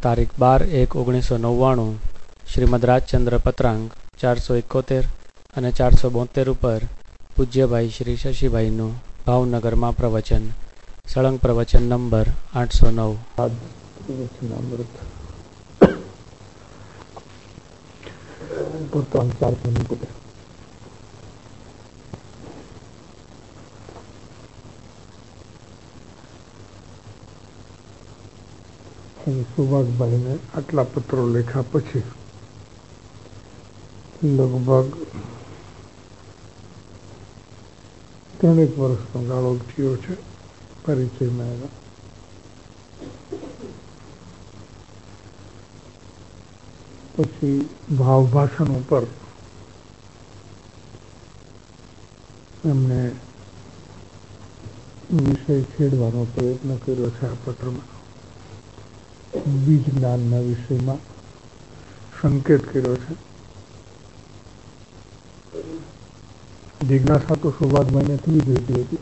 તારીખ 12/1/1999 શ્રીમદ રાજચંદ્ર પત્રાંગ 471 અને 472 ઉપર પૂજ્યભાઈ શ્રી શશીભાઈનું ભાવનગરમાં પ્રવચન. સળંગ પ્રવચન નંબર 809. સુભાષભાઈને આટલા પત્રો લખ્યા પછી લગભગ 3 વર્ષનો ગાળો થયો છે પરિચયમાં એનો. પછી ભાવભાષણ ઉપર એમને વિષય છેડવાનો પ્રયત્ન કર્યો છે. આ પત્રમાં બીજ જ્ઞાનના વિષયમાં સંકેત કર્યો છે. જિજ્ઞાસા તો સુભાષભાઈને થવી જોઈતી હતી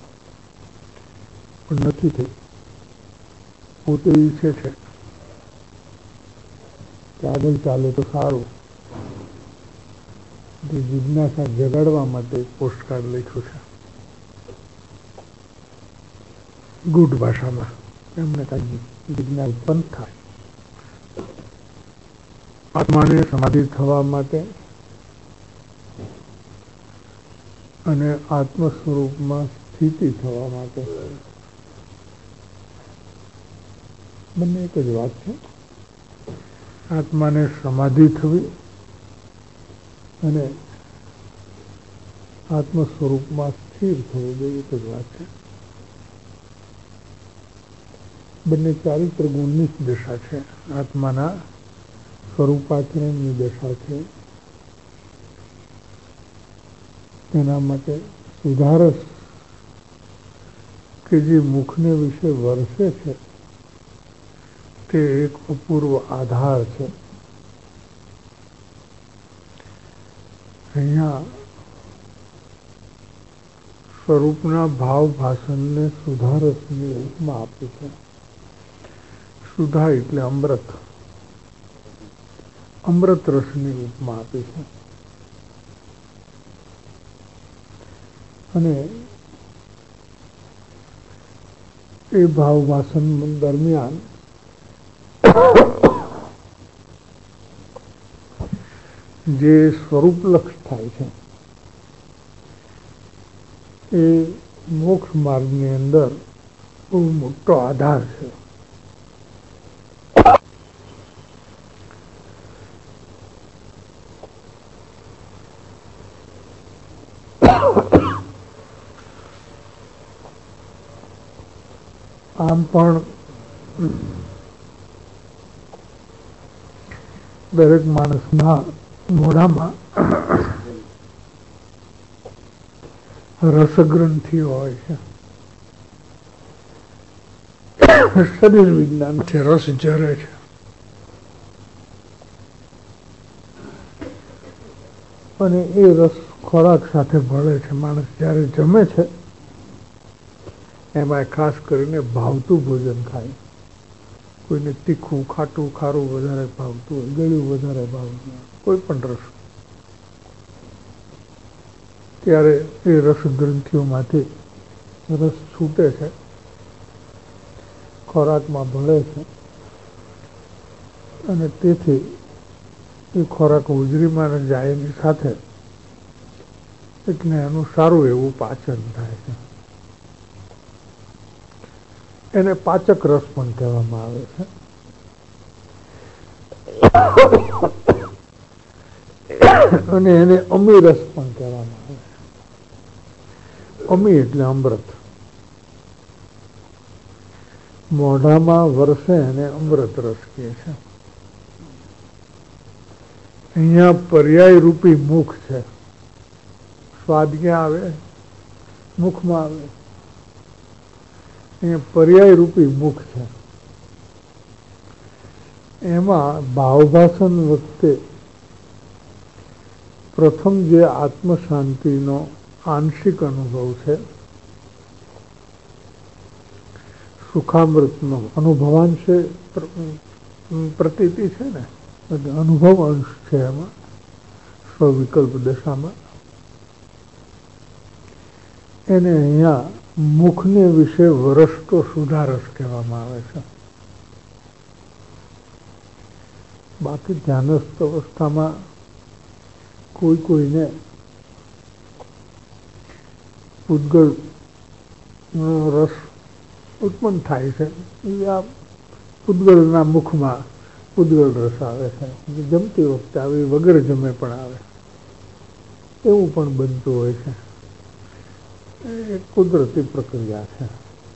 પણ નથી થઈ. પોતે ઈચ્છે છે કે આગળ ચાલે તો સારું. જિજ્ઞાસા જગાડવા માટે પોસ્ટકાર્ડ લખ્યું છે ગુડ ભાષામાં. એમને કાંઈ જિજ્ઞાસા ઉત્પન્ન થાય, આત્માને સમાધિ થવા માટે અને આત્મ સ્વરૂપમાં સ્થિતિ થવા માટે બંને એક જ વાત છે. આત્માને સમાધિ થવી અને આત્મ સ્વરૂપમાં સ્થિર થવું બે એક જ વાત છે. બંને ચારિત્ર ગુણની જ દશા છે. આત્માના સ્વરૂપાચરણની દશા છે. તેના માટે સુધારસ કે જે મુખને વિશે વરસે છે તે એક અપૂર્વ આધાર છે. અહીંયા સ્વરૂપના ભાવ ભાષણને સુધારસની ઉપમા આપી છે. સુધા એટલે અમૃત, અમૃત રસની ઉપમા આપી છે. અને એ ભાવ ભાષણ દરમિયાન જે સ્વરૂપલક્ષ થાય છે એ મોક્ષ માર્ગની અંદર બહુ મોટો આધાર છે. આમ પણ દરેક માણસના મોઢામાં રસગ્રંથિઓ હોય છે. શરીર વિજ્ઞાન છે, રસ ઝરે છે. અને એ રસ ખોરાક સાથે ભળે છે. માણસ જ્યારે જમે છે એમાં ખાસ કરીને ભાવતું ભોજન ખાય. કોઈને તીખું, ખાટું, ખારું વધારે ભાવતું હોય, ગળ્યું વધારે ભાવતું હોય, કોઈ પણ રસ, ત્યારે એ રસ ગ્રંથિઓમાંથી રસ છૂટે છે, ખોરાકમાં ભળે છે અને તેથી એ ખોરાક હોજરીમાં જાય એની સાથે એટલે એનું સારું એવું પાચન થાય છે. એને પાચક રસ પણ કહેવામાં આવે છે. અને એને અમી રસ પણ કહેવામાં આવે છે. અમી એટલે અમૃત. મોઢામાં વરસે એને અમૃત રસ કહે છે. અહીંયા પર્યાય રૂપી મુખ છે. સ્વાદ ક્યાં આવે? મુખમાં આવે. અહીંયા પર્યાય રૂપી મુખ છે. એમાં ભાવભાષણ વખતે પ્રથમ જે આત્મ શાંતિનો આંશિક અનુભવ છે, સુખામૃતનો અનુભવાંશે પ્રતીતિ છે ને, અનુભવ અંશ છે એમાં, સ્વવિકલ્પ દશામાં. એને અહીંયા મુખને વિશે વરસતો સુધારસ કહેવામાં આવે છે. બાકી ધ્યાનસ્થ અવસ્થામાં કોઈને પૂતગળ રસ ઉત્પન્ન થાય છે. આ પૂતગળના મુખમાં પૂતગળ રસ આવે છે. જમતી વખતે આવે, વગર જમે પણ આવે, એવું પણ બનતું હોય છે. એ કુદરતી પ્રક્રિયા છે.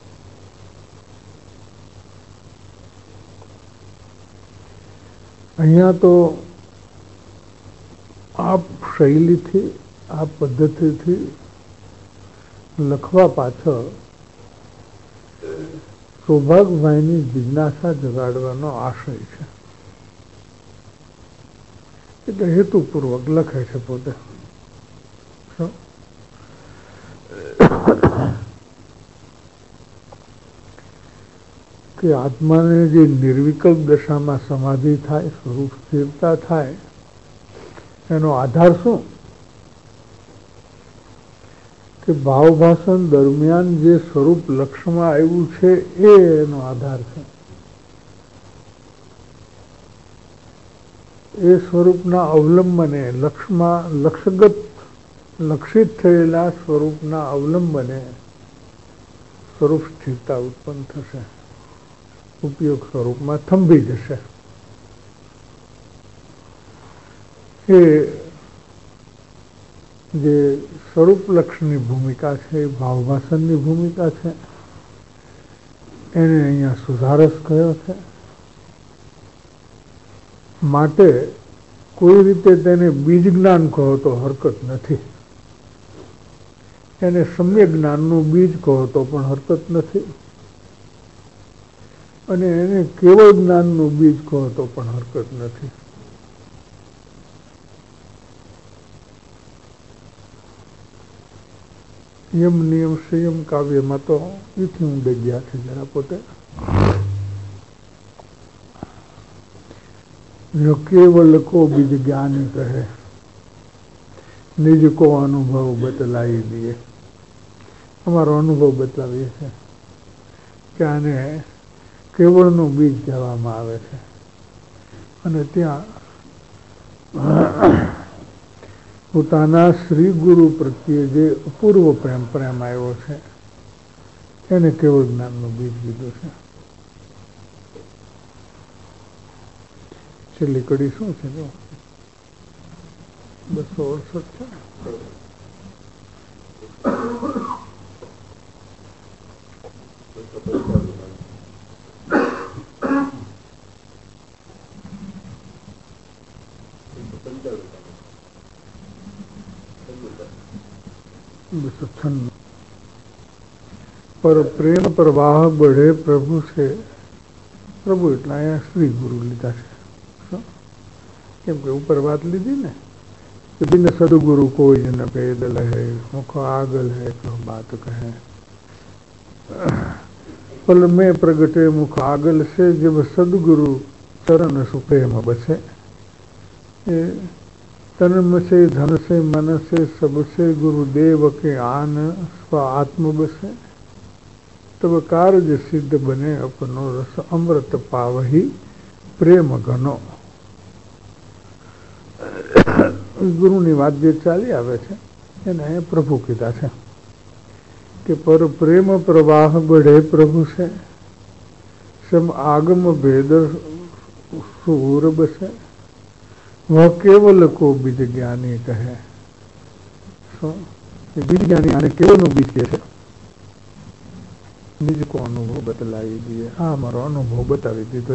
અહીંયા તો આ શૈલીથી, આ પદ્ધતિથી લખવા પાછળ સૌભાગભાઈની જિજ્ઞાસા જગાડવાનો આશય છે. એટલે હેતુપૂર્વક લખે છે પોતે. કે આત્માને જે નિર્વિકલ્પ દશામાં સમાધિ થાય, સ્વરૂપ સ્થિરતા થાય, એનો આધાર શું? કે ભાવભાષણ દરમિયાન જે સ્વરૂપ લક્ષમાં આવ્યું છે એ એનો આધાર છે. એ સ્વરૂપના અવલંબને લક્ષગત લક્ષિત થયેલા સ્વરૂપના અવલંબને સ્વરૂપ સ્થિરતા ઉત્પન્ન થશે, ઉપયોગ સ્વરૂપમાં થંભી જશે. એ જે સ્વરૂપ લક્ષની ભૂમિકા છે, એ ભાવભાષણની ભૂમિકા છે. એને અહીંયા સુધારસ કયો છે. માટે કોઈ રીતે તેને બીજ જ્ઞાન કહો તો હરકત નથી, એને સમ્યક જ્ઞાનનું બીજ કહો તો પણ હરકત નથી, અને એને કેવળ જ્ઞાનનું બીજ કહો તો પણ હરકત નથી. યમ નિયમ સંયમ કાવ્યમાં તો એથી ઊંડે ગયા છે જરા પોતે. જો કેવલ કો બીજ જ્ઞાની કહે, નિજ કો અનુભવ બતલાવી દઈએ. અમારો અનુભવ બતાવીએ છે કે આને કેવળનું બીજ કહેવામાં આવે છે. અને ત્યાં પોતાના શ્રી ગુરુ પ્રત્યે જે અપૂર્વ પ્રેમ આવ્યો છે એને કેવળ જ્ઞાનનું બીજ કીધું છે. છેલ્લી કડી શું છે? જો 268 છે. પર પ્રેમ પ્રવાહ बढ़े પ્રભુ છે. પ્રભુ એટલે અહીંયા શ્રી ગુરુ લીધા છે. કેમ કે ઉપર વાત લીધી ને કે બિન સદગુરુ કોઈ ન પેદલ હૈ, મુખ આગલ હૈ તો બાત કહે. पल में प्रगटे मुख आगल से जब सदगुरु चरण सुप्रेम बसे. तन से धन से मन से सबसे गुरुदेव के आन स्व आत्म बसे. तब कार्य सिद्ध बने अपनो रस अमृत पावही प्रेम घनो. ગુરુની વાત જે ચાલી આવે છે એને પ્રભુ કીધા છે કે પર પ્રેમ પ્રવાહ बढ़े प्रभु से सम आगम भेद सूर बसे. वह केवल को बीज ज्ञानी कहे. बीज ज्ञानी आने केवल નું બીજ કે છે. નિજ કો અનુભવ બતલાવી દઈએ. આ મારો અનુભવ બતાવી દીધો.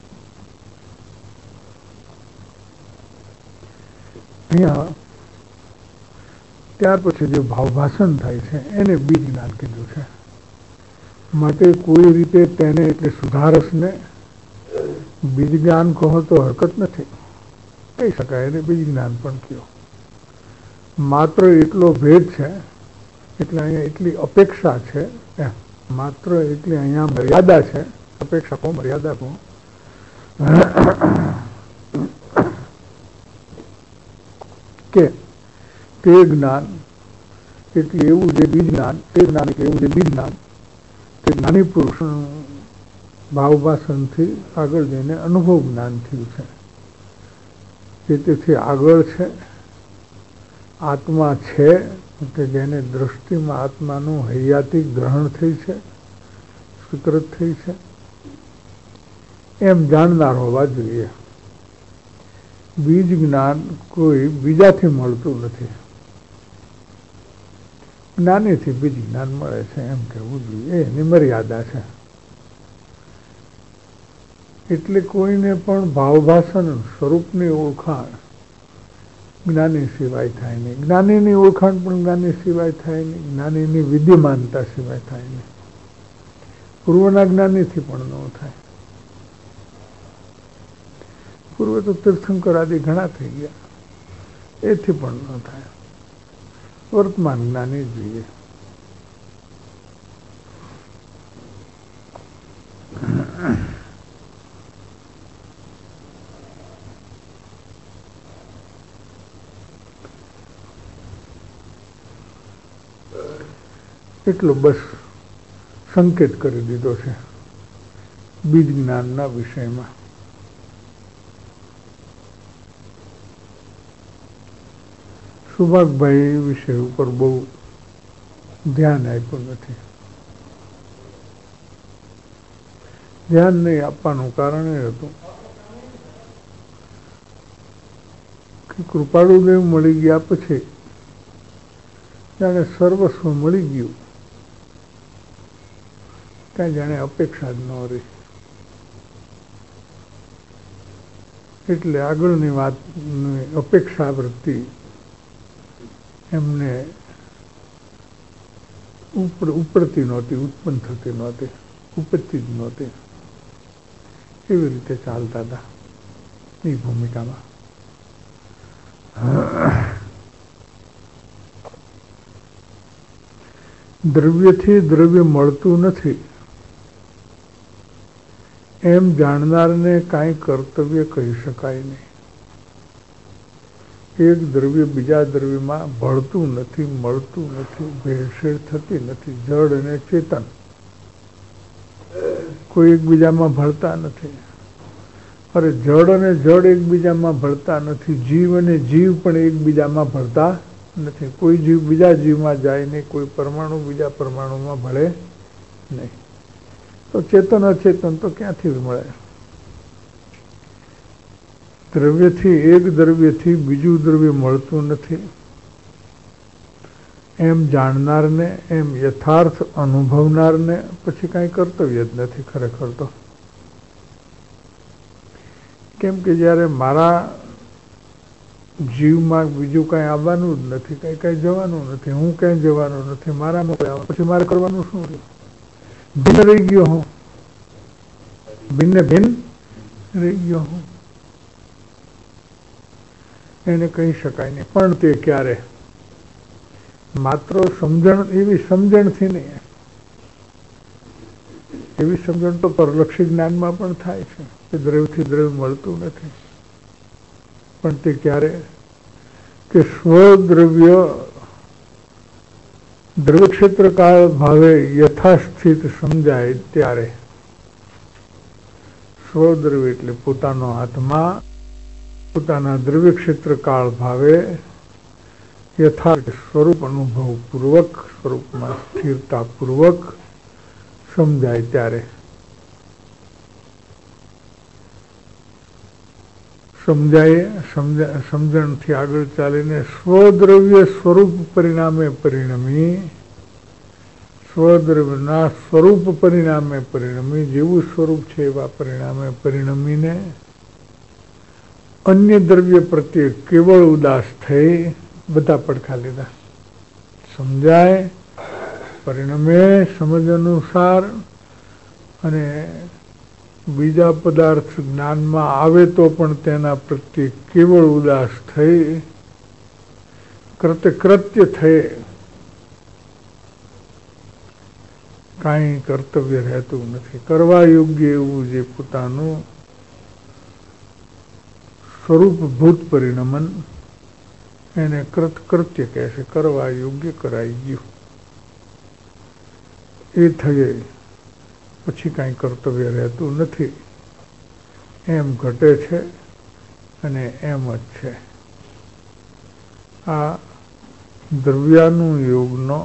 અહીંયા ત્યાર પછી જે ભાવભાષણ થાય છે એને બીજ જ્ઞાન કીધું છે. માટે કોઈ રીતે તેને એટલે સુધારસને બીજ જ્ઞાન કહો તો હરકત નથી, કહી શકાય. એને બીજ જ્ઞાન પણ કહો. માત્ર એટલો ભેદ છે, એટલે અહીંયા એટલી અપેક્ષા છે, માત્ર એટલી અહીંયા મર્યાદા છે. અપેક્ષા કહો, મર્યાદા કહો. કે તે જ્ઞાન એટલે એવું જે બીજ જ્ઞાન, તે જ્ઞાન એટલે એવું જે બીજ જ્ઞાન તે જ્ઞાની પુરુષ ભાવભાષણથી આગળ જઈને અનુભવ જ્ઞાન થયું છે. જે તેથી આગળ છે આત્મા છે કે જેને દ્રષ્ટિમાં આત્માનું હૈયાથી ગ્રહણ થઈ છે, સ્વીકૃત થઈ છે, એમ જાણનાર હોવા જોઈએ. બીજ જ્ઞાન કોઈ બીજાથી મળતું નથી, જ્ઞાનીથી બીજ જ્ઞાન મળે છે એમ કહેવું જોઈએ. એની મર્યાદા છે. એટલે કોઈને પણ ભાવભાષણ સ્વરૂપની ઓળખાણ જ્ઞાની સિવાય થાય નહીં. જ્ઞાનીની ઓળખાણ પણ જ્ઞાની સિવાય થાય નહીં. જ્ઞાનીની વિદ્યમાનતા સિવાય થાય નહીં. પૂર્વના જ્ઞાનીથી પણ ન થાય. પૂર્વ તો તીર્થંકર આદિ ઘણા થઈ ગયા, એથી પણ ન થાય. વર્તમાન જ્ઞાની જોઈએ. એટલો બસ સંકેત કરી દીધો છે બીજ જ્ઞાનના વિષયમાં. સુભાગભાઈ વિષય ઉપર બહુ ધ્યાન આપ્યું નથી. ધ્યાન નહીં આપવાનું કારણ એ હતું કે કૃપાળુદેવ મળી ગયા પછી જાણે સર્વસ્વ મળી ગયું, ત્યાં જાણે અપેક્ષા જ ન રહી. એટલે આગળની વાતની અપેક્ષા વૃત્તિ એમને ઉપડતી નહોતી, ઉત્પન્ન થતી નહોતી, ઉપજતી જ નહોતી. એવી રીતે ચાલતા હતા એ ભૂમિકામાં. દ્રવ્યથી દ્રવ્ય મળતું નથી એમ જાણનારને કાંઈ કર્તવ્ય કહી શકાય નહીં. એક દ્રવ્ય બીજા દ્રવ્યમાં ભળતું નથી, મળતું નથી, ભેળસેળ થતી નથી. જળ અને ચેતન કોઈ એકબીજામાં ભળતા નથી. અરે જળ અને જળ એકબીજામાં ભળતા નથી. જીવ અને જીવ પણ એકબીજામાં ભળતા નથી. કોઈ જીવ બીજા જીવમાં જાય નહીં, કોઈ પરમાણુ બીજા પરમાણુમાં ભળે નહીં. તો ચેતન અચેતન તો ક્યાંથી મળે? દ્રવ્યથી એક દ્રવ્યથી બીજું દ્રવ્ય મળતું નથી એમ જાણનારને, એમ યથાર્થ અનુભવનારને પછી કાંઈ કર્તવ્ય જ નથી ખરેખર તો. કેમ કે જ્યારે મારા જીવમાં બીજું કાંઈ આવવાનું જ નથી, કાંઈ જવાનું નથી, હું ક્યાંય જવાનું નથી, મારામાં પછી મારે કરવાનું શું રહ્યું? ભિન્ન રહી ગયો હું, ભિન્ન ભિન્ન રહી ગયો હું, એને કહી શકાય નહીં. પણ તે ક્યારે માત્ર સમજણ, એવી સમજણથી નહીં. એવી સમજણ તો પરલક્ષી જ્ઞાનમાં પણ થાય છે કે દ્રવ્યથી દ્રવ્ય મળતું નથી. પણ તે ક્યારે કે સ્વદ્રવ્ય દ્રવ્ય ક્ષેત્રકાળ ભાવે યથાસ્થિત સમજાય ત્યારે. સ્વદ્રવ્ય એટલે પોતાનો આત્મા પોતાના દ્રવ્ય ક્ષેત્ર કાળ ભાવે યથાર્થ સ્વરૂપ અનુભવ પૂર્વક, સ્વરૂપમાં સ્થિરતા પૂર્વક સમજાય ત્યારે. સમજણથી આગળ ચાલીને સ્વદ્રવ્ય સ્વરૂપ પરિણામે પરિણમી, સ્વદ્રવ્યના સ્વરૂપ પરિણામે પરિણમી, જેવું સ્વરૂપ છે એવા પરિણામે પરિણમીને અન્ય દ્રવ્ય પ્રત્યે કેવળ ઉદાસ થઈ. બધા પડખા લીધા. સમજાય, પરિણમે સમજ અનુસાર, અને બીજા પદાર્થ જ્ઞાનમાં આવે તો પણ તેના પ્રત્યે કેવળ ઉદાસ થઈ કૃત્ય થઈ કાંઈ કર્તવ્ય રહેતું નથી. કરવા યોગ્ય એવું જે પોતાનું સ્વરૂપભૂત પરિણમન, એને કૃત્ય કહે છે, કરવા યોગ્ય કરાઈ ગયું. એ થયે પછી કાંઈ કર્તવ્ય રહેતું નથી, એમ ઘટે છે અને એમ જ છે. આ દ્રવ્યાનુયોગનો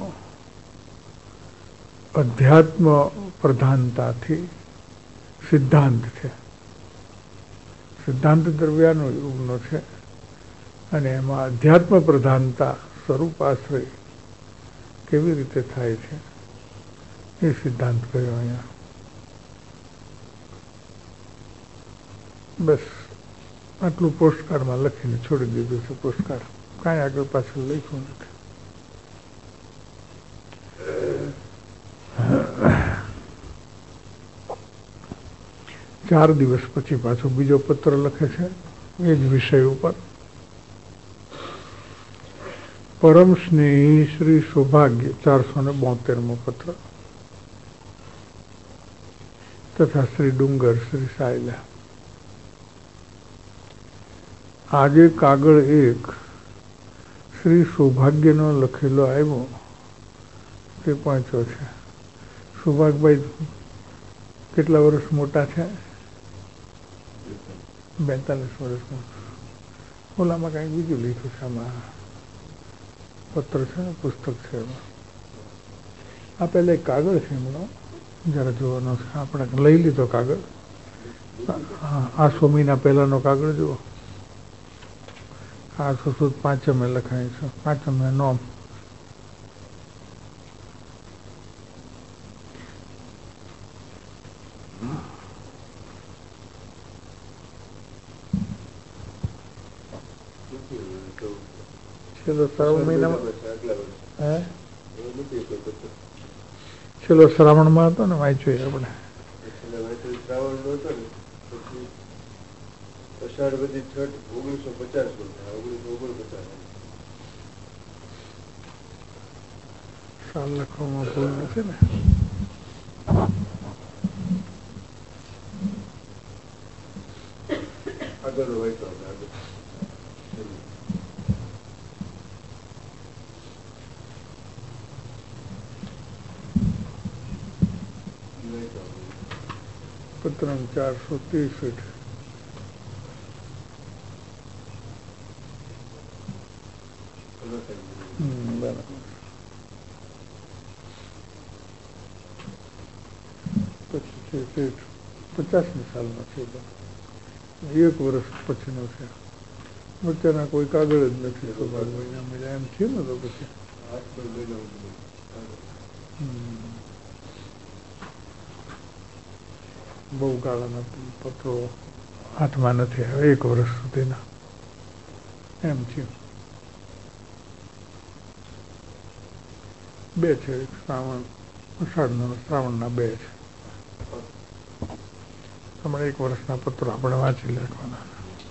અધ્યાત્મ પ્રધાનતાથી સિદ્ધાંત છે. સિદ્ધાંત દ્રવ્યાનુયોગનો છે અને એમાં અધ્યાત્મ પ્રધાનતા સ્વરૂપાશ્રય કેવી રીતે થાય છે એ સિદ્ધાંત કહ્યો અહીંયા. બસ આટલું પોસ્ટકાર્ડમાં લખીને છોડી દીધું છે. પોસ્ટકાર્ડ કાંઈ આગળ પાછળ લખ્યું નથી. ચાર દિવસ પછી પાછો બીજો પત્ર લખે છે એ જ વિષય ઉપર. પરમ સ્નેહી શ્રી સૌભાગ્ય 472મો પત્ર તથા શ્રી ડુંગર શ્રી સાયલા. આજે કાગળ એક શ્રી સૌભાગ્યનો લખેલો આવ્યો તે પહોંચ્યો છે. સૌભાગભાઈ કેટલા વર્ષ મોટા છે? 42 વર્ષ. ઓલામાં કાંઈક બીજું લખ્યું છે. આમાં પત્ર છે ને, પુસ્તક છે એમાં. આ પહેલા એક કાગળ છે એમનો, જરા જોવાનો છે. આપણે લઈ લીધો કાગળ. આ સ્વામીના પહેલાનો કાગળ જુઓ. 805 લખાય છે. 5 નોમ. છેલ્લો શ્રાવણ મહિનામાં છેલ્લો શ્રાવણમાં હતો ને, વાંચ્યો આપણે. અષાઢ બધી છઠ 1950 સાલ લખવામાં ભૂલ નથી ને. આગળ વાંચો. પત્ર 430. બરાબર. પછી 50ની સાલનો છે. 1 વર્ષ પછીનો છે. વચ્ચેના કોઈ કાગળ જ નથી. સૌભાગભાઈના મળ્યા એમ થયું ને તો પછી બહુ ગાળાના પત્રો હાથમાં નથી આવ્યા 1 વર્ષ સુધીના એમ થયું. 2 છે. શ્રાવણ અષાઢનો શ્રાવણના 2 છે. હમણાં 1 વર્ષના પત્રો આપણે વાંચી લેવાના.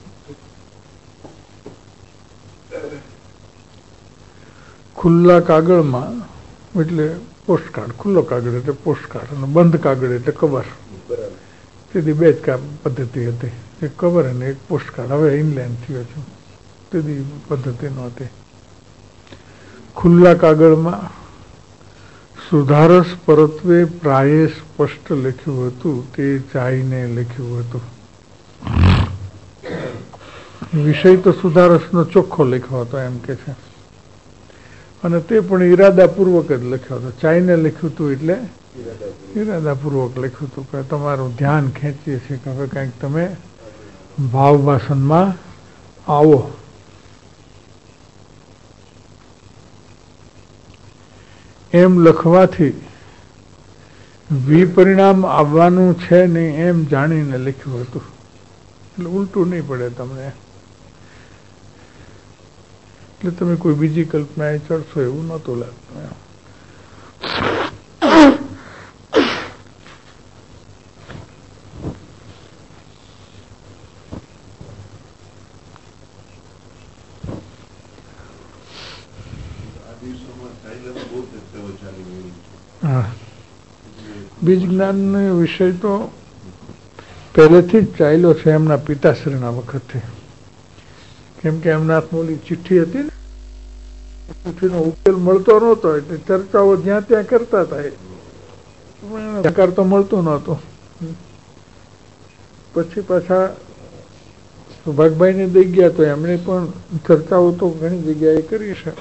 ખુલ્લા કાગળમાં એટલે પોસ્ટકાર્ડ. ખુલ્લો કાગળ એટલે પોસ્ટકાર્ડ અને બંધ કાગળ એટલે કવર. તેથી 2 જ પદ્ધતિ હતી, એક કવર અને એક પોસ્ટકાર્ડ. હવે ઇનલેન્ડ થયો છું. તેથી પદ્ધતિ નહોતી. ખુલ્લા કાગળમાં સુધારસ પરત્વે પ્રાયે સ્પષ્ટ લખ્યું હતું તે ચાઈને લખ્યું હતું. વિષય તો સુધારસનો ચોખ્ખો લખ્યો હતો એમ કે છે, અને તે પણ ઈરાદાપૂર્વક જ લખ્યો હતો. ચાઈને લખ્યું હતું એટલે ઈરાદાપૂર્વક લખ્યું હતું કે તમારું ધ્યાન ખેંચીએ છીએ કે હવે કંઈક તમે ભાવ વાસનમાં આવો. એમ લખવાથી વિપરિણામ આવવાનું છે નહીં એમ જાણીને લખ્યું હતું. એટલે ઉલટું નહીં પડે તમને. એટલે તમે કોઈ બીજી કલ્પનાએ ચડશો એવું નહોતું લાગતું. હા, બીજ જ્ઞાનનો વિષય તો પહેલેથી જ ચાલ્યો છે એમના પિતાશ્રીના વખતથી. કેમ કે એમના હાથમાં ઓલી ચિઠ્ઠી હતી ને, ચિઠ્ઠીનો ઉકેલ મળતો નહોતો એટલે ચર્ચાઓ જ્યાં ત્યાં કરતા હતા, તો મળતું નહોતું. પછી પાછા સુભાષભાઈને દઈ ગયા તો એમણે પણ ચર્ચાઓ તો ઘણી જગ્યાએ કરી છે,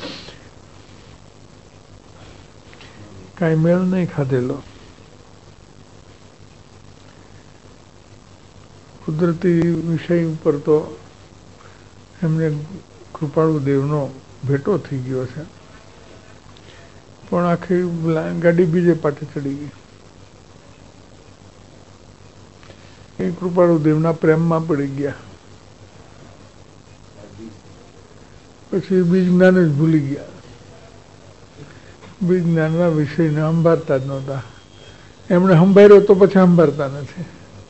કાંઈ મેળ નહીં ખાધેલો. કુદરતી વિષય ઉપર તો એમને કૃપાળુ દેવનો ભેટો થઈ ગયો છે, પણ આખી ગાડી બીજે પાટે ચડી ગઈ. એ કૃપાળુ દેવના પ્રેમમાં પડી ગયા, પછી બીજ જ્ઞાન જ ભૂલી ગયા. બીજ જ્ઞાનના વિષયને સંભાળતા જ નહોતા. એમણે સંભાળ્યો તો પછી સંભાળતા નથી,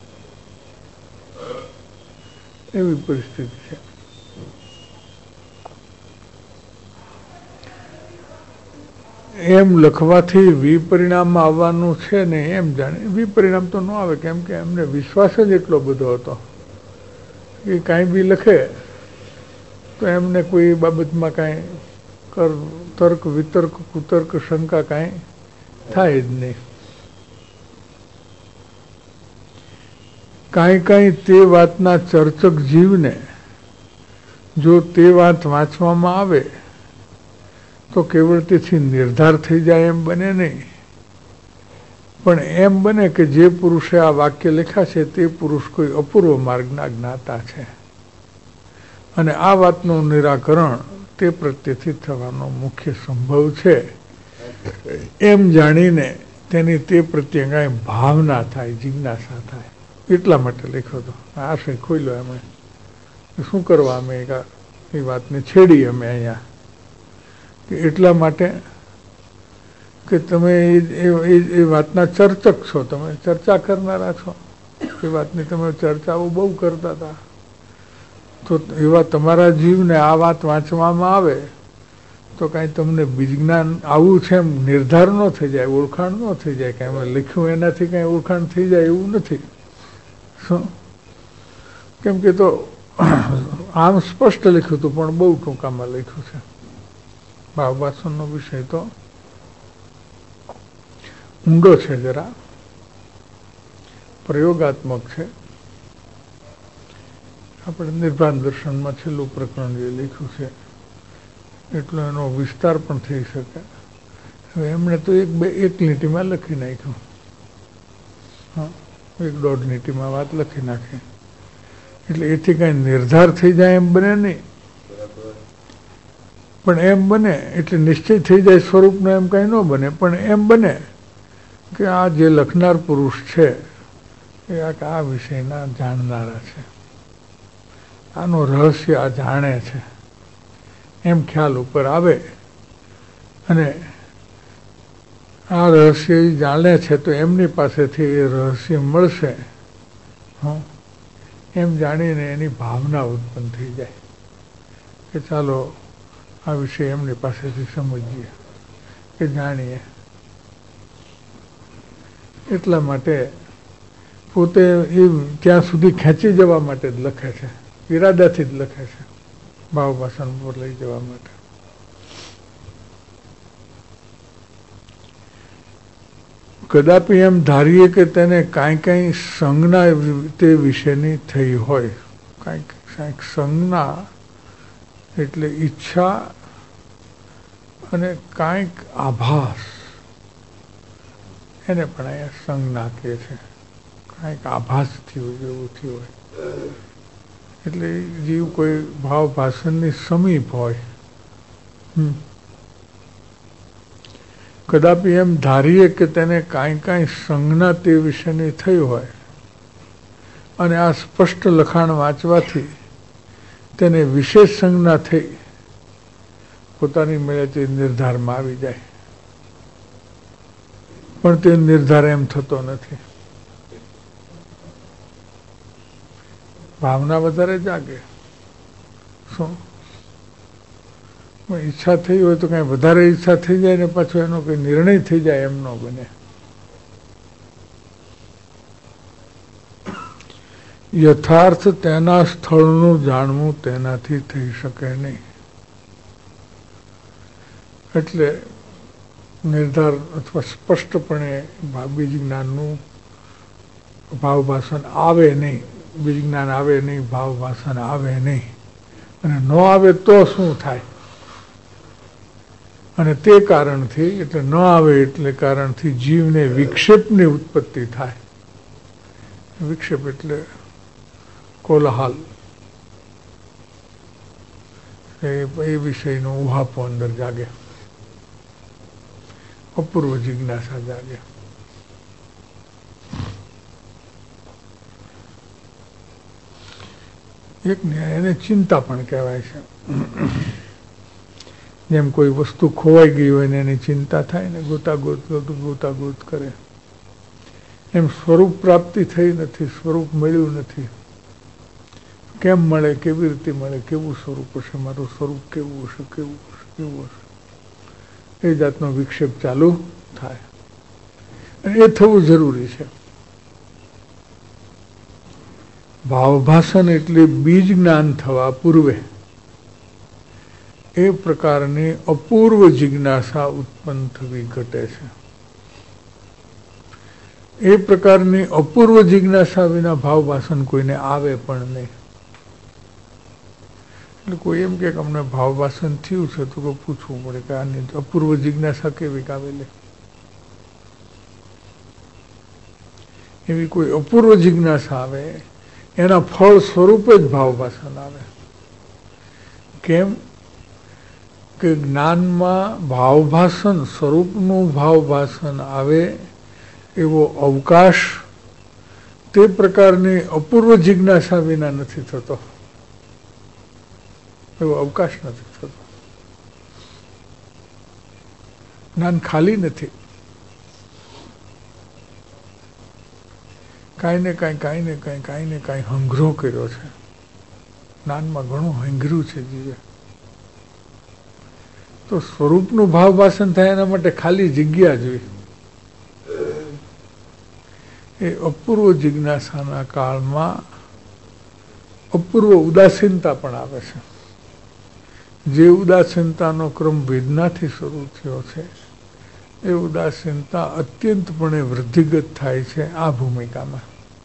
એવી પરિસ્થિતિ છે. એમ લખવાથી વિપરિણામ આવવાનું છે ને એમ જાણે. વિપરિણામ તો ન આવે, કેમ કે એમને વિશ્વાસ જ એટલો બધો હતો કે કાંઈ બી લખે તો એમને કોઈ બાબતમાં કાંઈ તર્ક વિતર્ક કુતર્ક શંકા કાંઈ થાય જ નહીં. કાંઈ તે વાતના ચર્ચક જીવને જો તે વાત વાંચવામાં આવે તો કેવળ તેથી નિર્ધાર થઈ જાય એમ બને નહીં, પણ એમ બને કે જે પુરુષે આ વાક્ય લખ્યા છે તે પુરુષ કોઈ અપૂર્વ માર્ગના જ્ઞાતા છે અને આ વાતનું નિરાકરણ તે પ્રત્યેથી થવાનો મુખ્ય સંભવ છે, એમ જાણીને તેની તે પ્રત્યે કાંઈ ભાવના થાય, જિજ્ઞાસા થાય, એટલા માટે લખ્યો હતો. આશય ખોલ્યો એમણે. શું કરવા અમે એ વાતને છેડી અમે અહીંયા, કે એટલા માટે કે તમે એ વાતના ચર્ચક છો, તમે ચર્ચા કરનારા છો. એ વાતની તમે ચર્ચાઓ બહુ કરતા હતા, તો એવા તમારા જીવને આ વાત વાંચવામાં આવે તો કાંઈ તમને વિજ્ઞાન આવું છે એમ નિર્ધાર ન થઈ જાય, ઓળખાણ ન થઈ જાય કે અમે લખ્યું એનાથી કાંઈ ઓળખાણ થઈ જાય એવું નથી. શું? કેમ કે તો આમ સ્પષ્ટ લખ્યું હતું પણ બહુ ટૂંકામાં લખ્યું છે. ભાવભાષણનો વિષય તો ઊંડો છે, જરા પ્રયોગાત્મક છે. આપણે નિર્વાણ દર્શનમાં છેલ્લું પ્રકરણ જે લખ્યું છે એટલો એનો વિસ્તાર પણ થઈ શકે. હવે એમણે તો એક લીટીમાં લખી નાખ્યું, હા, 1-1.5 લીટીમાં વાત લખી નાખી, એટલે એથી કાંઈ નિર્ધાર થઈ જાય એમ બને નહીં, પણ એમ બને એટલે નિશ્ચય થઈ જાય સ્વરૂપનો એમ કાંઈ ન બને, પણ એમ બને કે આ જે લખનાર પુરુષ છે એ આ વિષયના જાણનારા છે, આનો રહસ્ય આ જાણે છે, એમ ખ્યાલ ઉપર આવે. અને આ રહસ્ય એ જાણે છે તો એમની પાસેથી એ રહસ્ય મળશે, એમ જાણીને એની ભાવના ઉત્પન્ન થઈ જાય કે ચાલો આ વિષય એમની પાસેથી સમજીએ કે જાણીએ. એટલા માટે પોતે એ ત્યાં સુધી ખેંચી જવા માટે જ લખે છે, ઈરાદાથી જ લખે છે, ભાવભાષણ પર લઈ જવા માટે. કદાપી એમ ધારીએ કે તેને કાંઈ સંજ્ઞા તે વિશેની થઈ હોય, કાંઈક સંજ્ઞા એટલે ઈચ્છા અને કાંઈક આભાસ, એને પણ અહીંયા સંજ્ઞા કહે છે. કાંઈક આભાસ થયું જેવું થયું હોય એટલે જીવ કોઈ ભાવ ભાષણની સમીપ હોય. કદાપી એમ ધારીએ કે તેને કાંઈ સંજ્ઞા તે વિશેની થઈ હોય અને આ સ્પષ્ટ લખાણ વાંચવાથી તેને વિશેષ સંજ્ઞા થઈ પોતાની મેળે તે નિર્ધારમાં આવી જાય, પણ તે નિર્ધાર એમ થતો નથી. ભાવના વધારે જાગે. શું ઈચ્છા થઈ હોય તો કાંઈ વધારે ઈચ્છા થઈ જાય ને પાછો એનો કોઈ નિર્ણય થઈ જાય એમ ન બને. યથાર્થ તેના સ્થળનું જાણવું તેનાથી થઈ શકે નહીં. એટલે નિર્ધાર અથવા સ્પષ્ટપણે બીજ જ્ઞાનનું ભાવભાષણ આવે નહીં, બીજ જ્ઞાન આવે નહીં, ભાવભાષણ આવે નહીં. અને ન આવે તો શું થાય? અને તે કારણથી, એટલે ન આવે એટલે કારણથી જીવને વિક્ષેપની ઉત્પત્તિ થાય. વિક્ષેપ એટલે કોલાહલ, એ વિષયનો ઉહાપો અંદર જાગે, અપૂર્વ જિજ્ઞાસા જાગે. એક ને એને ચિંતા પણ કહેવાય છે. જેમ કોઈ વસ્તુ ખોવાઈ ગઈ હોય ને એની ચિંતા થાય ને, ગોતાગોત કરે, એમ સ્વરૂપ પ્રાપ્તિ થઈ નથી, સ્વરૂપ મળ્યું નથી. કેમ મળે, કેવી રીતે મળે, કેવું સ્વરૂપ હશે, મારું સ્વરૂપ કેવું હશે, કેવું હશે, કેવું હશે, એ જાતનો વિક્ષેપ ચાલુ થાય. અને એ થવું જરૂરી છે. ભાવભાષણ એટલે બીજ જ્ઞાન થવા પૂર્વે એ પ્રકારની અપૂર્વ જિજ્ઞાસા ઉત્પન્ન થવી ઘટે છે. એ પ્રકારની અપૂર્વ જિજ્ઞાસા વિના ભાવભાષણ કોઈને આવે પણ નહીં. એટલે કોઈ એમ કે અમને ભાવભાષણ થયું છે તો પૂછવું પડે કે આની અપૂર્વ જિજ્ઞાસા કેવી આવેલી. એવી કોઈ અપૂર્વ જિજ્ઞાસા આવે, એના ફળ સ્વરૂપે જ ભાવભાષણ આવે. કેમ કે જ્ઞાનમાં ભાવભાષણ, સ્વરૂપનું ભાવભાષણ આવે એવો અવકાશ તે પ્રકારની અપૂર્વ જિજ્ઞાસા વિના નથી થતો. એવો અવકાશ નથી થતો. જ્ઞાન ખાલી નથી. કાંઈ ને કાંઈ હંગરો કર્યો છે. જ્ઞાનમાં ઘણું હંગર્યું છે જીવે. તો સ્વરૂપનું ભાવભાષણ થાય એના માટે ખાલી જગ્યા જોઈએ. એ અપૂર્વ જિજ્ઞાસાના કાળમાં અપૂર્વ ઉદાસીનતા પણ આવે છે. જે ઉદાસીનતાનો ક્રમ વેદનાથી શરૂ થયો છે, એ ઉદાસીનતા અત્યંતપણે વૃદ્ધિગત થાય છે આ ભૂમિકામાં.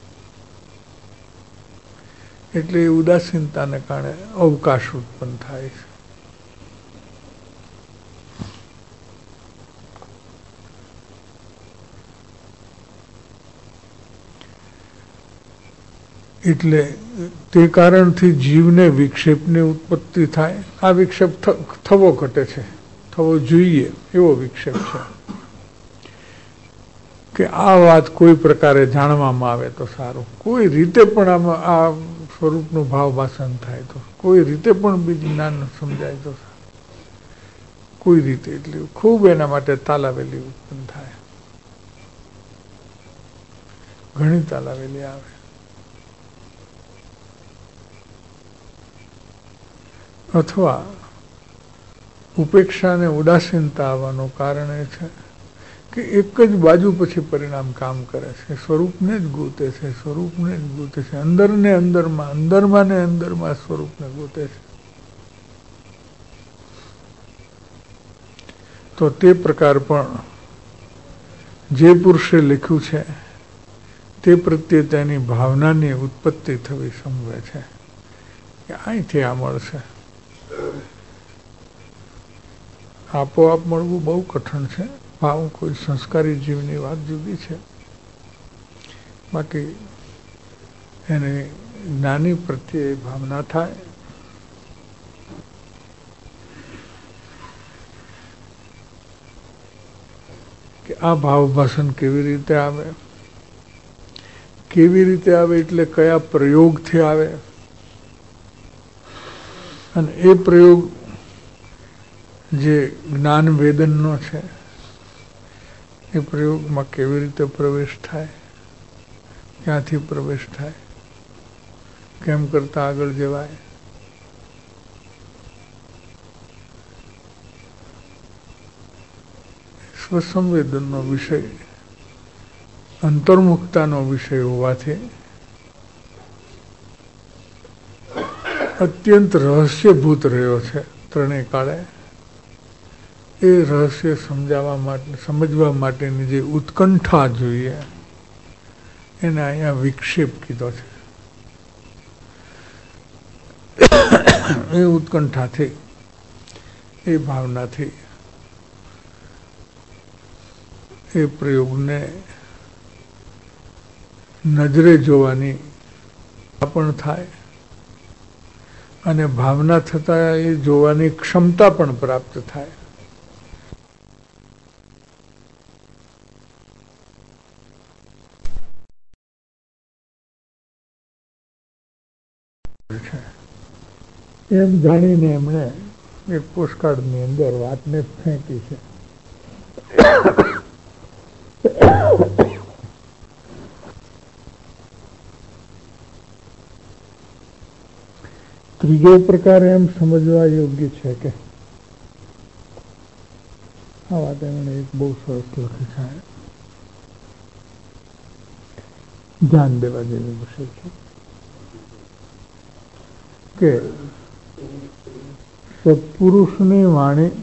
એટલે એ ઉદાસીનતાને કારણે અવકાશ ઉત્પન્ન થાય છે. એટલે તે કારણથી જીવને વિક્ષેપની ઉત્પત્તિ થાય. આ વિક્ષેપ થવો ઘટે છે, થવો જોઈએ એવો વિક્ષેપ છે કે આ વાત કોઈ પ્રકારે જાણવામાં આવે તો સારું, કોઈ રીતે પણ આમાં આ સ્વરૂપનું ભાવભાષણ થાય તો, કોઈ રીતે પણ બીજ જ્ઞાન સમજાય તો સારું, કોઈ રીતે. એટલે ખૂબ એના માટે તાલાવેલી ઉત્પન્ન થાય, ઘણી તાલાવેલી આવે. અથવા ઉપેક્ષા અને ઉદાસીનતા આવવાનું કારણ એ છે કે એક જ બાજુ પછી પરિણામ કામ કરે છે. સ્વરૂપને જ ગોતે છે, સ્વરૂપને જ ગોતે છે, અંદરને અંદરમાં, અંદરમાં ને અંદરમાં સ્વરૂપને ગોતે છે. તો તે પ્રકાર પણ જે પુરુષે લખ્યું છે તે પ્રત્યે તેની ભાવનાની ઉત્પત્તિ થવી સંભવે છે કે અહીંથી આ મળશે. આપોઆપ મળવું બહુ કઠણ છે. ભાવ કોઈ સંસ્કારી જીવની વાત જુદી છે, બાકી એને જ્ઞાની પ્રત્યે ભાવના થાય. કે આ ભાવભાષણ કેવી રીતે આવે, કેવી રીતે આવે એટલે કયા પ્રયોગથી આવે, અને એ પ્રયોગ જે જ્ઞાન વેદનનો છે એ પ્રયોગમાં કેવી રીતે પ્રવેશ થાય, ક્યાંથી પ્રવેશ થાય, કેમ કરતા આગળ જવાય. સ્વસંવેદનનો વિષય, અંતર્મુખતાનો વિષય હોવાથી અત્યંત રહસ્યભૂત રહ્યો છે ત્રણેય કાળે. એ રહસ્ય સમજવા માટેની જે ઉત્કંઠા જોઈએ એને અહીંયા વિક્ષેપ કીધો છે. એ ઉત્કંઠાથી, એ ભાવનાથી એ પ્રયોગને નજરે જોવાની પણ થાય અને ભાવના થતાં એ જોવાની ક્ષમતા પણ પ્રાપ્ત થાય. એમ જાણીને એમણે એક પોસ્ટકાર્ડની અંદર વાતને ફેંકી છે. ત્રીજો પ્રકાર એમ સમજવા યોગ્ય છે કે આ વાત એમણે એક બહુ સરસ લખી છે, ધ્યાન દેવા જેવી વિષય છે કે સત્પુરુષની વાણી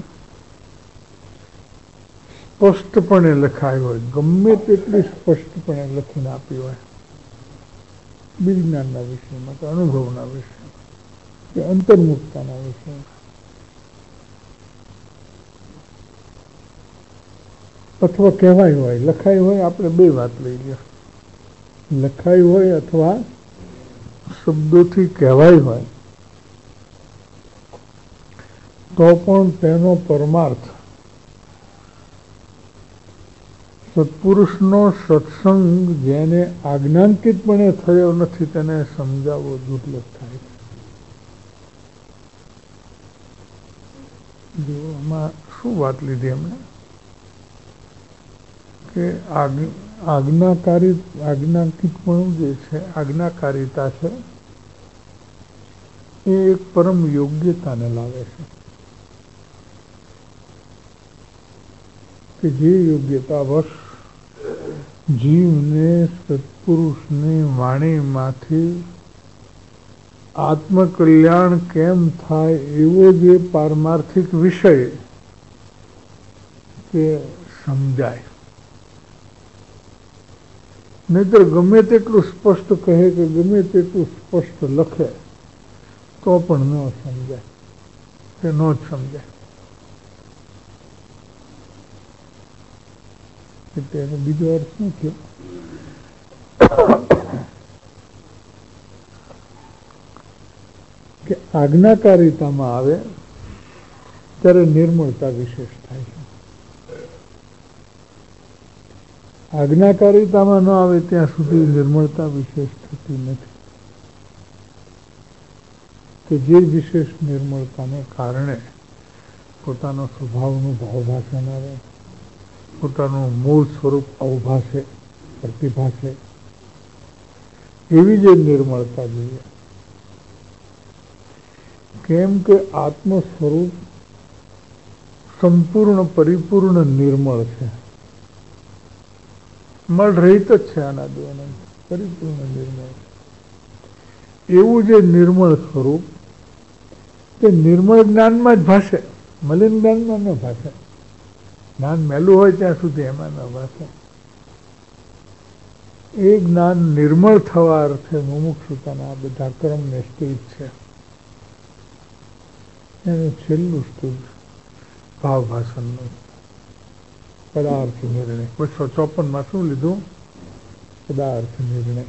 સ્પષ્ટપણે લખાઈ હોય, ગમે તેટલી સ્પષ્ટપણે લખીને આપી હોય, વિજ્ઞાનના વિષયમાં કે અનુભવના વિષયમાં કે અંતર્મુક્તાના વિષયમાં, અથવા કહેવાય હોય, લખાઈ હોય. આપણે બે વાત લઈ લો, લખાઈ હોય અથવા શબ્દોથી કહેવાય હોય તો પણ તેનો પરમાર્થ સત્પુરુષનો સત્સંગ જેને આજ્ઞાંકિતપણે થયો નથી તેને સમજાવવો દુર્લભ થાય છે. જો આમાં શું વાત લીધી એમણે કે આજ્ઞાંકિતપણું જે છે, આજ્ઞાકારિતા છે, એ એક પરમ યોગ્યતાને લાવે છે કે જે યોગ્યતા વશ જીવને સત્પુરુષની વાણીમાંથી આત્મકલ્યાણ કેમ થાય એવો જે પારમાર્થિક વિષય તે સમજાય. નહીતર ગમે તેટલું સ્પષ્ટ કહે કે ગમે તેટલું સ્પષ્ટ લખે તો પણ ન સમજાય, કે ન જ સમજાય. તેનો બીજો અર્થ શું થયો કે આજ્ઞાકારિતામાં આવે ત્યારે નિર્મળતા વિશેષ થાય છે. આજ્ઞાકારિતામાં ન આવે ત્યાં સુધી નિર્મળતા વિશેષ થતી નથી. કે જે વિશેષ નિર્મળતાને કારણે પોતાનો સ્વભાવનું ભાવભાષણ આવે, પોતાનું મૂળ સ્વરૂપ અવભાષે, પ્રતિભાષે, એવી જે નિર્મળતા જોઈએ. કેમ કે આત્મ સ્વરૂપ સંપૂર્ણ પરિપૂર્ણ નિર્મળ છે, મળ રહિત જ છે, અનાદિ અનંત પરિપૂર્ણ નિર્મળ. એવું જે નિર્મળ સ્વરૂપ તે નિર્મળ જ્ઞાનમાં જ ભાષે, મલિન જ્ઞાનમાં ન ભાષે. જ્ઞાન મેલું હોય ત્યાં સુધી એમાં ન ભાષે. એ જ્ઞાન નિર્મળ થવા અર્થે મુમુક્ષુતાના આ બધા કર્મને સ્થિત છે. એનું છેલ્લું સ્તુજ ભાવ ભાષણનું પદાર્થ નિર્ણય. 254 શું લીધું? પદાર્થ નિર્ણય.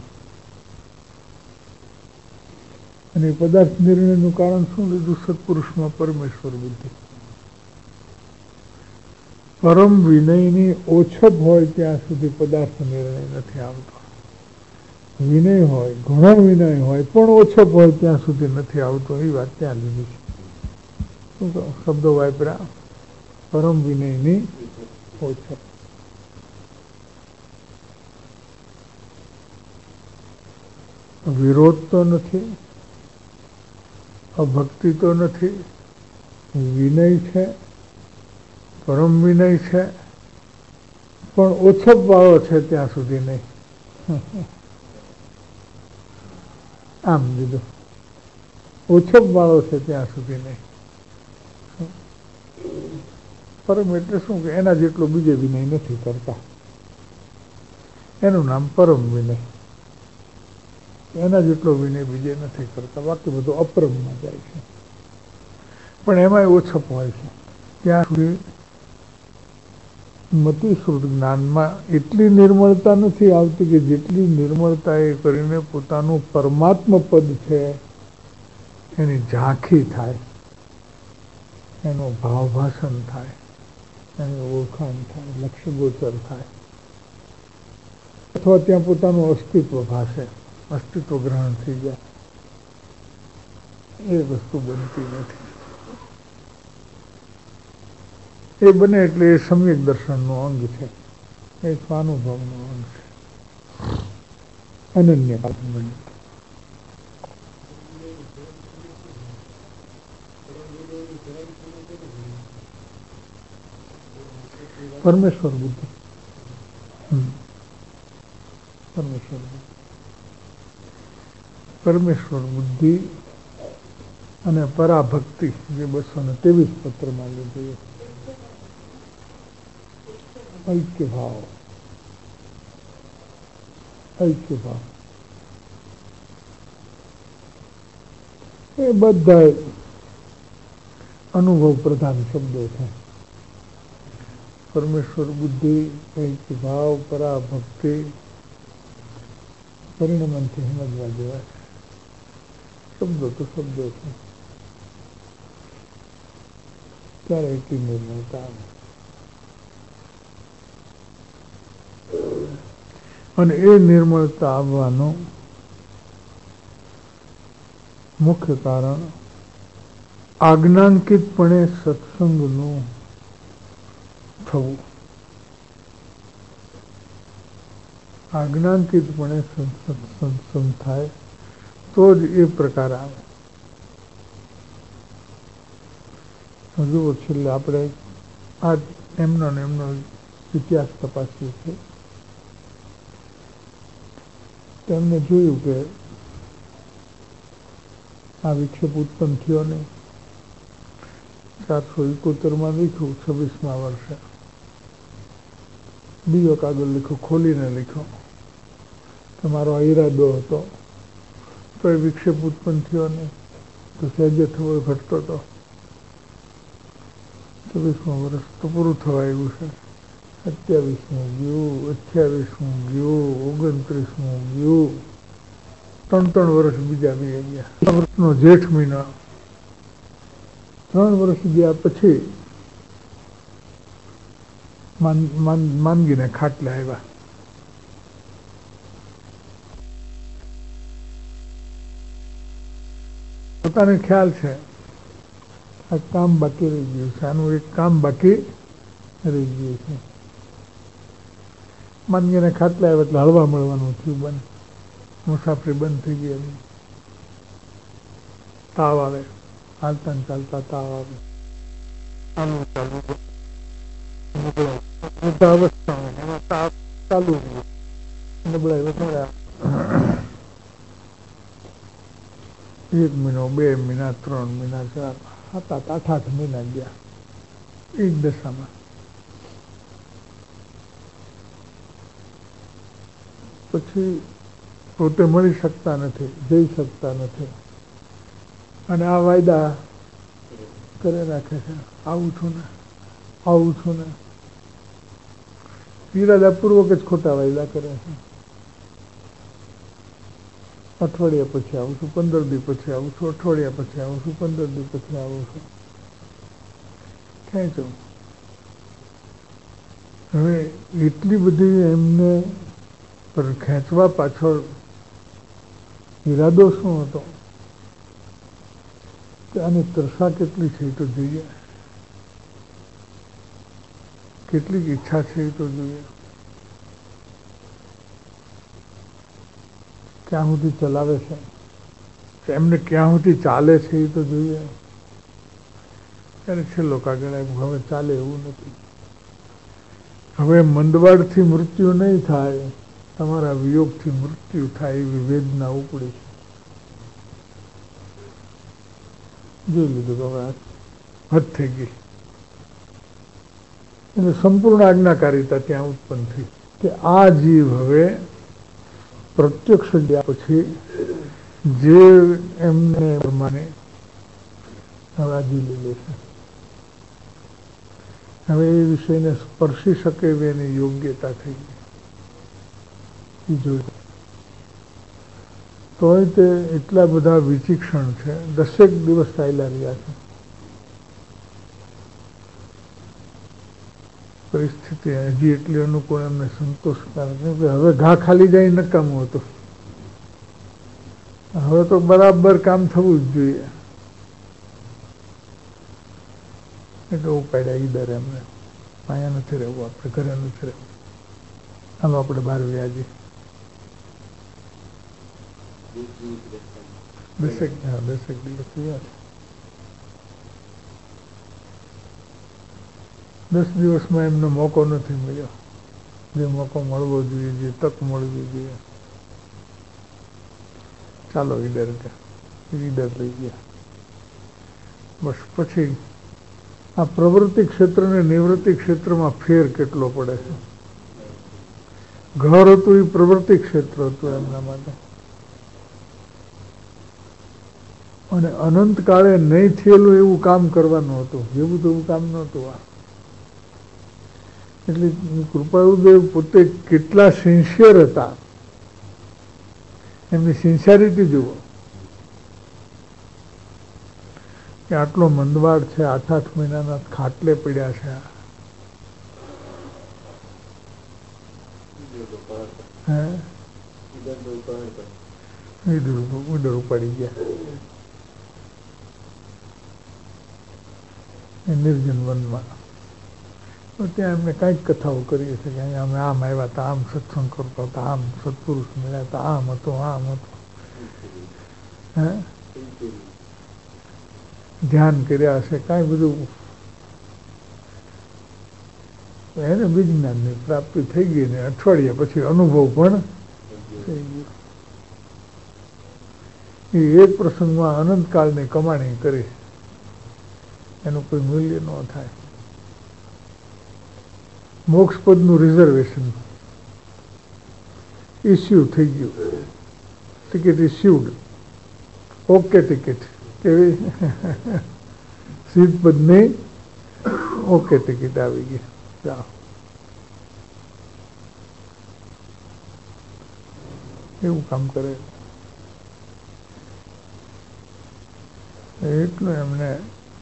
અને પદાર્થ નિર્ણયનું કારણ શું લીધું? સત્પુરુષમાં પરમેશ્વર બુદ્ધિ. પરમ વિનયની ઓછપ હોય ત્યાં સુધી પદાર્થ નિર્ણય નથી આવતો. વિનય હોય, ઘણો વિનય હોય પણ ઓછપ હોય ત્યાં સુધી નથી આવતો. એ વાત ત્યાં લીધી છે. શું શબ્દો વાપર્યા? પરમ વિનયની ઓછપ. વિરોધ તો નથી, અભક્તિ તો નથી, વિનય છે, પરમ વિનય છે, પણ ઓછપ વાળો છે ત્યાં સુધી નહીં. આમ લીધું. ઓછપ વાળો છે ત્યાં સુધી નહીં. પરમ એટલે શું કે એના જેટલો બીજે વિનય નથી કરતા, એનું નામ પરમ વિનય. એના જેટલો વિનય બીજે નથી કરતા, બાકી બધું અપરમમાં જાય છે. પણ એમાંય ઓછપ હોય છે. ત્યાં સુધી મતિશ્રુત જ્ઞાનમાં એટલી નિર્મળતા નથી આવતી કે જેટલી નિર્મળતા એ કરીને પોતાનું પરમાત્મ પદ છે એની ઝાંખી થાય, એનું ભાવભાષણ થાય, એની ઓળખાણ થાય, લક્ષ્યગોચર થાય, અથવા ત્યાં પોતાનું અસ્તિત્વ ભાષે, અસ્તિત્વ ગ્રહણ થઈ જાય. એ વસ્તુ બનતી નથી. એ બને એટલે એ સમ્યક દર્શનનું અંગ છે, એ સ્વાનુભવનું અંગ છે. અનન્ય બને. પરમેશ્વર બુદ્ધિ, પરમેશ્વર બુદ્ધિ અને પરાભક્તિ, જે 223 પત્રમાં લીધું. ऐक्य भाव, ऐक्य भाव એ બધા અનુભવ પ્રધાન શબ્દો છે. પરમેશ્વર બુદ્ધિ, ऐक्य भाव, પરાભક્તિ પરિણમનથી સમજવા જેવા શબ્દો તો શબ્દો છે. ત્યારે એટલી નિર્મળતા આવે. અને એ નિર્મળતા આવવાનું મુખ્ય કારણ આજ્ઞાંકિતપણે સત્સંગનું થવું. આજ્ઞાંકિતપણે સત્સંગ થાય તો જ એ પ્રકાર આવે. જુઓ, છેલ્લે આપણે આ એમનો ઇતિહાસ તપાસ્યો છે. તેમને જોયું કે આ વિક્ષેપ ઉત્પન્ન થયો નહીં. 471 લીખ્યું, 26મા વર્ષે બીજો કાગળ લીખો, ખોલીને લીખો કે મારો આ ઈરાદો હતો, તો એ વિક્ષેપ ઉત્પન્ન થયો નહીં, તો સહેજે થોડો ઘટતો હતો. 26મું વર્ષ તો પૂરું થવા આવ્યું છે. 27મું ગયું, 28મું ગયું, 29મું ગયું, 3 વર્ષ બીજા બી ગયા. વર્ષનો જેઠ મહિનો, 3 વર્ષ ગયા પછી માંદગીને ખાટલે આવ્યા. પોતાને ખ્યાલ છે આ કામ બાકી રહી ગયું છે, આનું એક કામ બાકી રહી ગયું છે. માંદગીને ખાટલે આવ્યા એટલે હળવા મળવાનું થયું, બંધ, મુસાફરી બંધ થઈ ગઈ. એમ તાવ આવે, હાલતા ને ચાલતા તાવ આવે, તાવ ચાલુ નબળાઈ વધારે. 1 મહિનો, 2 મહિના, 3 મહિના, 4, 7, 8 મહિના ગયા એક દશામાં. પછી પોતે મળી શકતા નથી, જઈ શકતા નથી, અને આ વાયદા કરે રાખે છે, આવું છું ને આવું છું ને. ઈરાદાપૂર્વક જ ખોટા વાયદા કરે છે. અઠવાડિયા પછી આવું છું, 15 દી પછી આવું છું, અઠવાડિયા પછી આવું છું, 15 દી પછી આવું છું. ક્યાંય જવું. હવે એટલી બધી એમને પર ખેંચવા પાછળ ઈરાદો શું હતો કે આની તરસા કેટલી છે એ તો જોઈએ, કેટલીક ઈચ્છા છે એ તો જોઈએ, ક્યાં સુધી ચલાવે છે, એમને ક્યાં સુધી ચાલે છે એ તો જોઈએ. ત્યારે છેલ્લો કાગળ આવ્યો, હવે ચાલે એવું નથી. હવે મંદવાડથી મૃત્યુ નહીં થાય, તમારા વિયોગથી મૃત્યુ થાય એવી વેદના ઉપડી છે. જોઈ લીધું કે હવે હદ થઈ ગઈ. એટલે સંપૂર્ણ આજ્ઞાકારિતા ત્યાં ઉત્પન્ન થઈ કે આ જીવ હવે પ્રત્યક્ષ ગયા પછી જે એમને પ્રમાણે હવે આ જીવ લે છે. હવે એ વિષયને સ્પર્શી શકે એવી એની યોગ્યતા થઈ ગઈ. એ જોયું તોય તે એટલા બધા વિચિક્ષણ છે. 10 દિવસ ચાલ્યા રહ્યા છે. પરિસ્થિતિ હજી એટલી અનુકૂળ એમને સંતોષકારક કે હવે ઘા ખાલી જાય નકામું હતું. હવે તો બરાબર કામ થવું જ જોઈએ. એટલે ઉપાડ્યા ઈડર એમને અહીંયા નથી રહેવું, આપણે ઘરે નથી રહેવું, આમ આપણે બહાર વ્યાજી 10 દિવસ થયા. 10 દિવસમાં એમનો મોકો નથી મળ્યો જે મોકો મળવો જોઈએ, જે તક મળવી જોઈએ. ચાલો ઈડર લઈ ગયા. બસ પછી આ પ્રવૃત્તિ ક્ષેત્ર ને નિવૃત્તિ ક્ષેત્રમાં ફેર કેટલો પડે છે. ઘર હતું એ પ્રવૃત્તિ ક્ષેત્ર હતું એમના માટે, અને અનંત કાળે નહીં થયેલું એવું કામ કરવાનું હતું. જેવું તેવું કામ નહોતું આ. એટલે કૃપાળુદેવ પોતે કેટલા સિન્સિયર હતા, એમની સિન્સિયરિટી જુઓ કે આટલો મંદવાડ છે, 8 મહિનાના ખાટલે પડ્યા છે. ઉડર ઉપાડી ગયા નિર્જન વનમાં. ત્યાં એમને કંઈક કથાઓ કરીએ છીએ કે અહીંયા અમે આમ આવ્યા હતા, આમ સત્સંગ કરતા હતા, આમ સત્પુરુષ મળ્યા હતા, આમ હતું, આમ હતું. ધ્યાન કર્યા હશે, કાંઈ બધું એને વિજ્ઞાનની પ્રાપ્તિ થઈ ગઈ ને અઠવાડિયા પછી અનુભવ પણ થઈ ગયો. એ એક પ્રસંગમાં અનંતકાળની કમાણી કરી, એનું કોઈ મૂલ્ય ન થાય. મોક્ષપદનું રિઝર્વેશન ઇસ્યુ થઈ ગયું, ટિકિટ ઇસ્યુડ, ઓકે ટિકિટ કેવી સિદ્ધપદની ઓકે ટિકિટ આવી ગઈ. જાઓ, એવું કામ કરે. એટલું એમને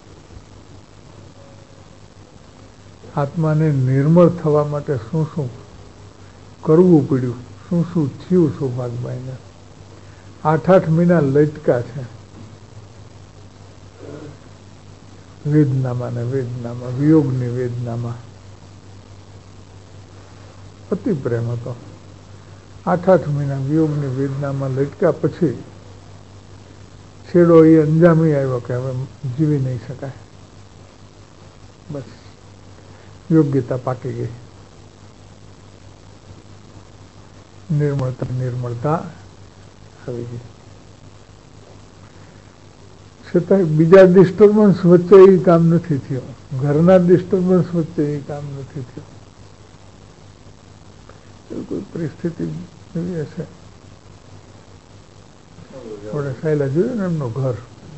આત્માને નિર્મળ થવા માટે શું શું કરવું પડ્યું, શું શું થયું સૌભાગભાઈને. 8 મહિના લટકા છે વેદનામાં ને વેદનામાં, વિયોગની વેદનામાં. અતિ પ્રેમ હતો. 8 મહિના વિયોગની વેદનામાં લટક્યા પછી છેડો એ અંજામી આવ્યો કે હવે જીવી નહીં શકાય. બસ યોગ્યતા પાકી ગઈ. નિર્મળતા આવી ગઈ. છતાંય બીજા ડિસ્ટર્બન્સ વચ્ચે એ કામ નથી થયું, ઘરના ડિસ્ટર્બન્સ વચ્ચે એ કામ નથી થયું. કોઈ પરિસ્થિતિ એવી હશે. થોડે સાયલા જોયું ને એમનું ઘર,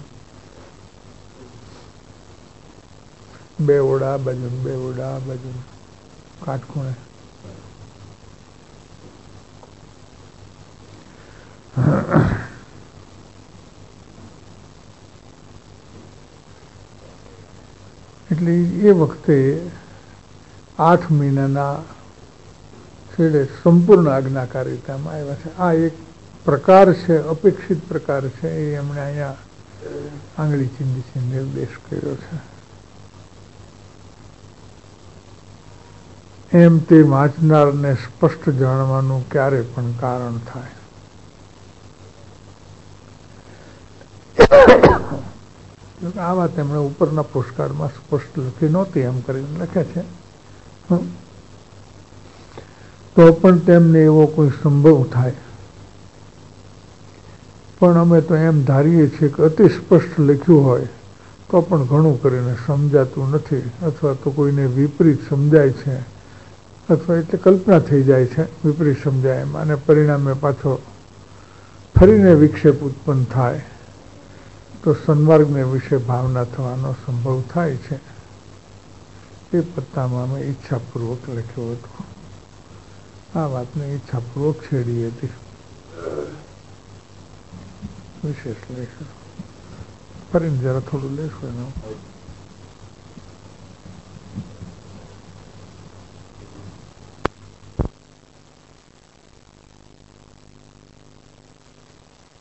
2 ઓરડા આ બાજુ, 2 ઓરડા આ બાજુ, કાટખૂણે. એટલે એ વખતે 8 મહિનાના છેડે સંપૂર્ણ આજ્ઞાકારિતામાં આવ્યા છે. આ એક પ્રકાર છે, અપેક્ષિત પ્રકાર છે. એ એમણે અહીંયા આંગળી ચીંધી નિર્દેશ કર્યો છે. એમ તે વાંચનારને સ્પષ્ટ જાણવાનું ક્યારે પણ કારણ થાય. આ વાત એમણે ઉપરના પોસ્ટકાર્ડમાં સ્પષ્ટ લખી નહોતી, એમ કરીને લખે છે. તો પણ તેમને એવો કોઈ સંભવ થાય. પણ અમે તો એમ ધારીએ છીએ કે અતિ સ્પષ્ટ લખ્યું હોય તો પણ ઘણું કરીને સમજાતું નથી, અથવા તો કોઈને વિપરીત સમજાય છે, અથવા એટલે કલ્પના થઈ જાય છે વિપરીત સમજાય એમ, અને પરિણામે પાછો ફરીને વિક્ષેપ ઉત્પન્ન થાય તો સન્માર્ગને વિશે ભાવના થવાનો સંભવ થાય છે. એ પત્તામાં મેં ઈચ્છાપૂર્વક લખ્યું હતું. આ વાતને ઈચ્છાપૂર્વક છેડી હતી. વિશેષ લેશું ફરીને જરા થોડું લેશું એનું.